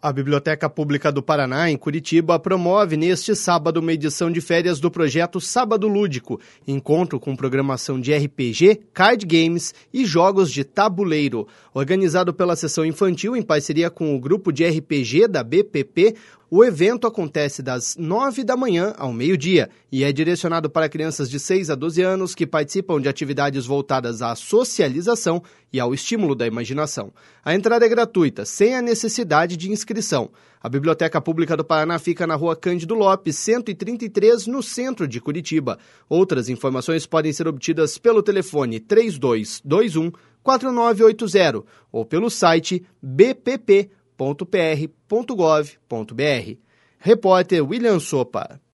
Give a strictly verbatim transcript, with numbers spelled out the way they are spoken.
A Biblioteca Pública do Paraná, em Curitiba, promove neste sábado uma edição de férias do projeto Sábado Lúdico, encontro com programação de R P G, card games e jogos de tabuleiro. Organizado pela Seção Infantil em parceria com o grupo de R P G da B P P, o evento acontece das nove da manhã ao meio-dia e é direcionado para crianças de seis a doze anos que participam de atividades voltadas à socialização e ao estímulo da imaginação. A entrada é gratuita, sem a necessidade de inscrição. A Biblioteca Pública do Paraná fica na Rua Cândido Lopes, cento e trinta e três, no centro de Curitiba. Outras informações podem ser obtidas pelo telefone três dois dois um, quatro nove oito zero ou pelo site b p p ponto p r ponto gov ponto b r. Repórter William Sopa.